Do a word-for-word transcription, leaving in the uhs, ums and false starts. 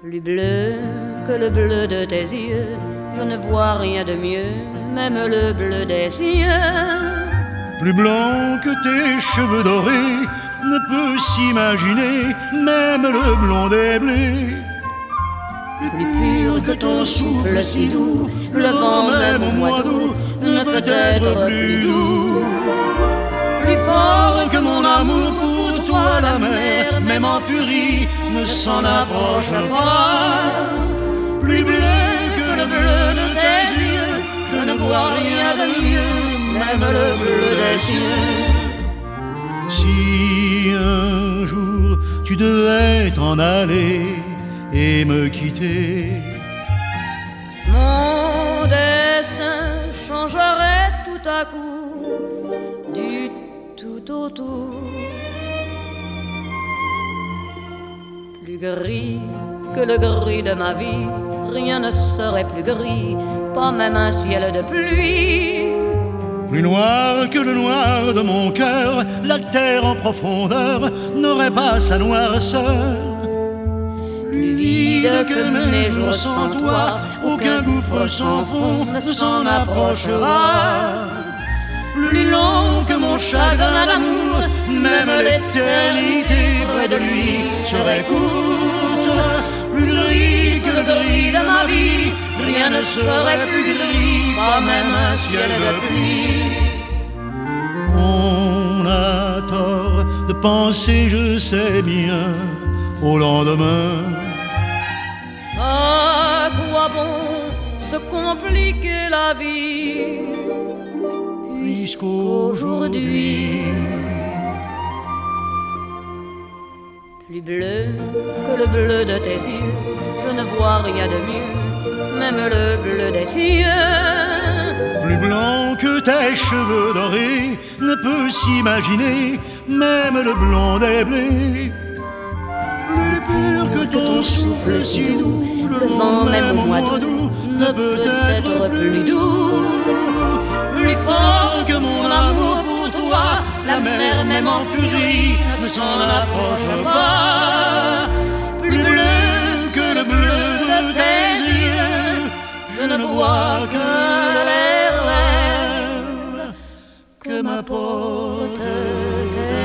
Plus bleu que le bleu de tes yeux, je ne vois rien de mieux, même le bleu des cieux. Plus blanc que tes cheveux dorés, ne peut s'imaginer, même le blond des blés. Plus pur que ton souffle si doux, le vent même au mois d'août ne peut être plus doux. Plus fort que mon amour pour toi, la mer, même en furie, ne s'en approche pas. Plus bleu que le bleu de tes yeux, je ne vois rien de mieux, même le bleu des cieux. Si un jour tu devais t'en aller et me quitter, mon destin changerait tout à coup du tout au tout. Plus gris que le gris de ma vie, rien ne serait plus gris, pas même un ciel de pluie. Plus noir que le noir de mon cœur, la terre en profondeur n'aurait pas sa noirceur. Plus vide que mes jours sans toi, aucun gouffre sans fond ne s'en approchera. Plus long que mon chagrin d'amour, même l'éternité près de lui serait courte. Plus gris que le gris de ma vie, rien ne serait plus gris, pas même un ciel de pluie. On a tort de penser, je sais bien, au lendemain. À quoi bon se compliquer la vie, puisqu'aujourd'hui, plus bleu que le bleu de tes yeux, je ne vois rien de mieux, même le bleu des cieux. Plus blanc que tes cheveux dorés, ne peut s'imaginer, même le blond des blés. Plus pur que ton souffle si doux, le vent même au mois d'août ne peut être plus doux. Plus fort que mon amour pour toi, la mer même en furie ne s'en approche pas. Plus bleu que le bleu de tes yeux, je ne vois que les rêves que m'apporte tes